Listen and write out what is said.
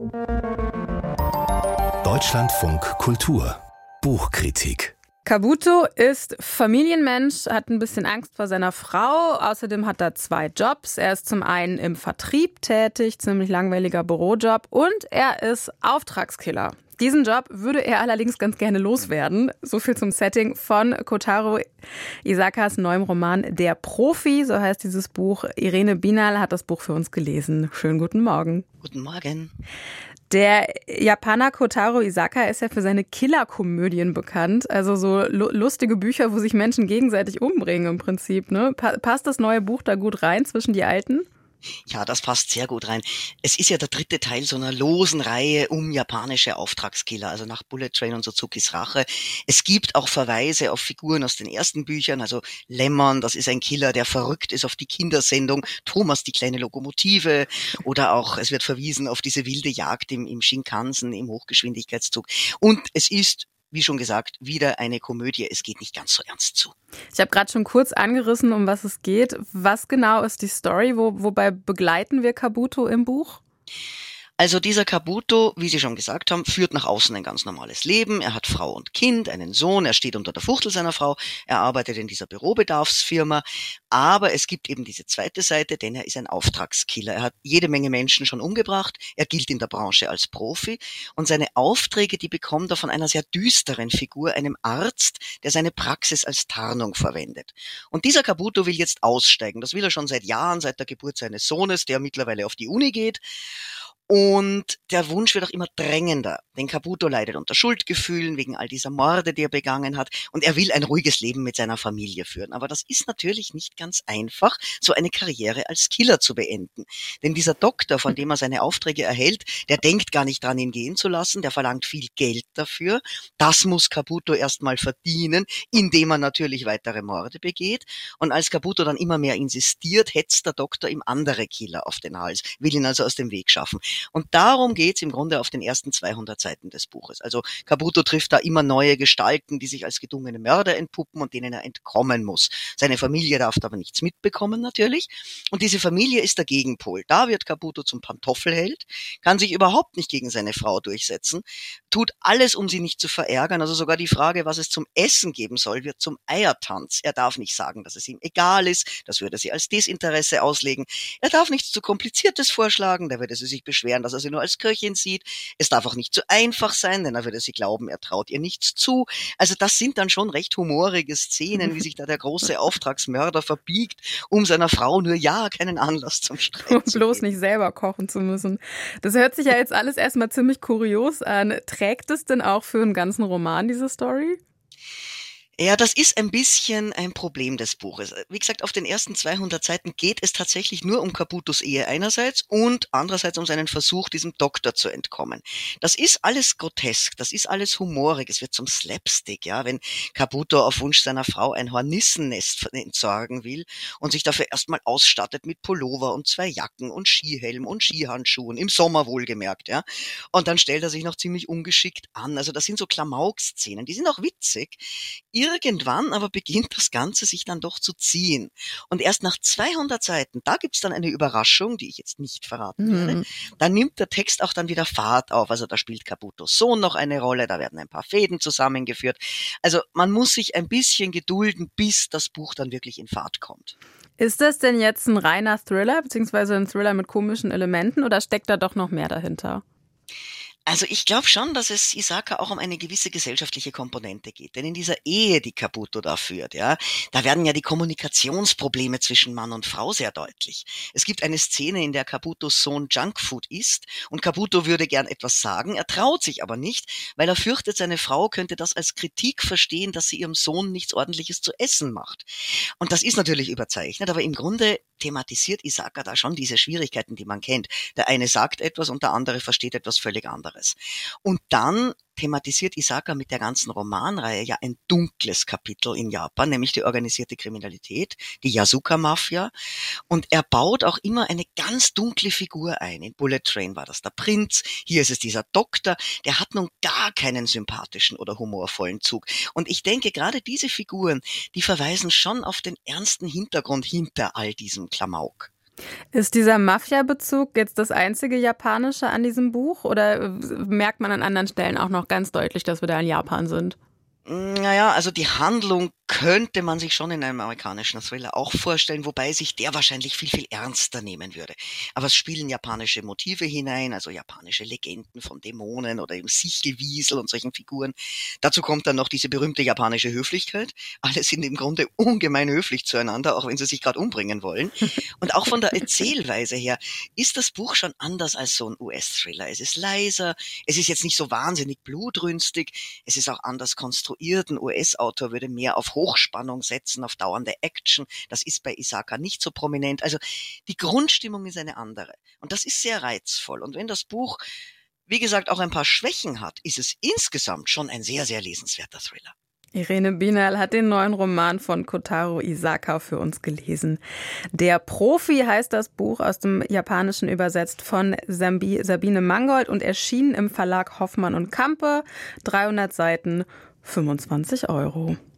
Deutschlandfunk Kultur Buchkritik. Kabuto ist Familienmensch, hat ein bisschen Angst vor seiner Frau. Außerdem hat er 2 Jobs. Er ist zum einen im Vertrieb tätig, ziemlich langweiliger Bürojob, und er ist Auftragskiller. Diesen Job würde er allerdings ganz gerne loswerden. So viel zum Setting von Kotaro Isakas neuem Roman Der Profi, so heißt dieses Buch. Irene Binal hat das Buch für uns gelesen. Schönen guten Morgen. Guten Morgen. Der Japaner Kotaro Isaka ist ja für seine Killerkomödien bekannt. Also so lustige Bücher, wo sich Menschen gegenseitig umbringen im Prinzip. Ne? Passt das neue Buch da gut rein zwischen die alten? Ja, das passt sehr gut rein. Es ist ja der 3. Teil so einer losen Reihe um japanische Auftragskiller, also nach Bullet Train und Suzukis Rache. Es gibt auch Verweise auf Figuren aus den ersten Büchern, also Lemon, das ist ein Killer, der verrückt ist auf die Kindersendung, Thomas, die kleine Lokomotive, oder auch, es wird verwiesen auf diese wilde Jagd im Shinkansen, im Hochgeschwindigkeitszug. Und es ist, wie schon gesagt, wieder eine Komödie. Es geht nicht ganz so ernst zu. Ich habe gerade schon kurz angerissen, um was es geht. Was genau ist die Story? Wobei begleiten wir Kabuto im Buch? Also dieser Kabuto, wie Sie schon gesagt haben, führt nach außen ein ganz normales Leben. Er hat Frau und Kind, einen Sohn, er steht unter der Fuchtel seiner Frau, er arbeitet in dieser Bürobedarfsfirma. Aber es gibt eben diese zweite Seite, denn er ist ein Auftragskiller. Er hat jede Menge Menschen schon umgebracht, er gilt in der Branche als Profi und seine Aufträge, die bekommt er von einer sehr düsteren Figur, einem Arzt, der seine Praxis als Tarnung verwendet. Und dieser Kabuto will jetzt aussteigen. Das will er schon seit Jahren, seit der Geburt seines Sohnes, der mittlerweile auf die Uni geht. Und der Wunsch wird auch immer drängender, denn Kabuto leidet unter Schuldgefühlen wegen all dieser Morde, die er begangen hat, und er will ein ruhiges Leben mit seiner Familie führen. Aber das ist natürlich nicht ganz einfach, so eine Karriere als Killer zu beenden. Denn dieser Doktor, von dem er seine Aufträge erhält, der denkt gar nicht dran, ihn gehen zu lassen, der verlangt viel Geld dafür. Das muss Kabuto erstmal verdienen, indem er natürlich weitere Morde begeht. Und als Kabuto dann immer mehr insistiert, hetzt der Doktor ihm andere Killer auf den Hals, will ihn also aus dem Weg schaffen. Und darum geht's im Grunde auf den ersten 200 Seiten des Buches. Also Kabuto trifft da immer neue Gestalten, die sich als gedungene Mörder entpuppen und denen er entkommen muss. Seine Familie darf aber nichts mitbekommen natürlich. Und diese Familie ist der Gegenpol. Da wird Kabuto zum Pantoffelheld, kann sich überhaupt nicht gegen seine Frau durchsetzen, tut alles, um sie nicht zu verärgern. Also sogar die Frage, was es zum Essen geben soll, wird zum Eiertanz. Er darf nicht sagen, dass es ihm egal ist. Das würde sie als Desinteresse auslegen. Er darf nichts zu Kompliziertes vorschlagen. Da würde sie sich beschweren, dass er sie nur als Köchin sieht. Es darf auch nicht zu einfach sein, denn er würde sie glauben, er traut ihr nichts zu. Also das sind dann schon recht humorige Szenen, wie sich da der große Auftragsmörder verbiegt, um seiner Frau nur ja keinen Anlass zum Streit zu geben. Bloß nicht selber kochen zu müssen. Das hört sich ja jetzt alles erstmal ziemlich kurios an. Trägt es denn auch für einen ganzen Roman, diese Story? Ja, das ist ein bisschen ein Problem des Buches. Wie gesagt, auf den ersten 200 Seiten geht es tatsächlich nur um Kabutos Ehe einerseits und andererseits um seinen Versuch, diesem Doktor zu entkommen. Das ist alles grotesk, das ist alles humorig, es wird zum Slapstick, ja, wenn Kabuto auf Wunsch seiner Frau ein Hornissennest entsorgen will und sich dafür erstmal ausstattet mit Pullover und 2 Jacken und Skihelm und Skihandschuhen, im Sommer wohlgemerkt, ja. Und dann stellt er sich noch ziemlich ungeschickt an. Also das sind so Klamauk-Szenen, die sind auch witzig. Irgendwann aber beginnt das Ganze sich dann doch zu ziehen. Und erst nach 200 Seiten, da gibt's dann eine Überraschung, die ich jetzt nicht verraten werde. Da nimmt der Text auch dann wieder Fahrt auf. Also da spielt Kabutos Sohn noch eine Rolle, da werden ein paar Fäden zusammengeführt. Also man muss sich ein bisschen gedulden, bis das Buch dann wirklich in Fahrt kommt. Ist das denn jetzt ein reiner Thriller, beziehungsweise ein Thriller mit komischen Elementen, oder steckt da doch noch mehr dahinter? Also ich glaube schon, dass es Isaka auch um eine gewisse gesellschaftliche Komponente geht. Denn in dieser Ehe, die Kabuto da führt, ja, da werden ja die Kommunikationsprobleme zwischen Mann und Frau sehr deutlich. Es gibt eine Szene, in der Kabutos Sohn Junkfood isst und Kabuto würde gern etwas sagen, er traut sich aber nicht, weil er fürchtet, seine Frau könnte das als Kritik verstehen, dass sie ihrem Sohn nichts Ordentliches zu essen macht. Und das ist natürlich überzeichnet, aber im Grunde thematisiert Isaka da schon diese Schwierigkeiten, die man kennt. Der eine sagt etwas und der andere versteht etwas völlig anderes. Und dann thematisiert Isaka mit der ganzen Romanreihe ja ein dunkles Kapitel in Japan, nämlich die organisierte Kriminalität, die Yasuka-Mafia. Und er baut auch immer eine ganz dunkle Figur ein. In Bullet Train war das der Prinz, hier ist es dieser Doktor, der hat nun gar keinen sympathischen oder humorvollen Zug. Und ich denke, gerade diese Figuren, die verweisen schon auf den ernsten Hintergrund hinter all diesem Klamauk. Ist dieser Mafia-Bezug jetzt das einzige Japanische an diesem Buch oder merkt man an anderen Stellen auch noch ganz deutlich, dass wir da in Japan sind? Naja, also die Handlung könnte man sich schon in einem amerikanischen Thriller auch vorstellen, wobei sich der wahrscheinlich viel, viel ernster nehmen würde. Aber es spielen japanische Motive hinein, also japanische Legenden von Dämonen oder eben Sichelwiesel und solchen Figuren. Dazu kommt dann noch diese berühmte japanische Höflichkeit. Alle sind im Grunde ungemein höflich zueinander, auch wenn sie sich gerade umbringen wollen. Und auch von der Erzählweise her ist das Buch schon anders als so ein US-Thriller. Es ist leiser, es ist jetzt nicht so wahnsinnig blutrünstig, es ist auch anders konstruiert. Ein US-Autor würde mehr auf Hochspannung setzen, auf dauernde Action. Das ist bei Isaka nicht so prominent. Also die Grundstimmung ist eine andere. Und das ist sehr reizvoll. Und wenn das Buch, wie gesagt, auch ein paar Schwächen hat, ist es insgesamt schon ein sehr, sehr lesenswerter Thriller. Irene Bienal hat den neuen Roman von Kotaro Isaka für uns gelesen. Der Profi heißt das Buch, aus dem Japanischen übersetzt von Sabine Mangold und erschienen im Verlag Hoffmann und Campe. 300 Seiten, 25 €.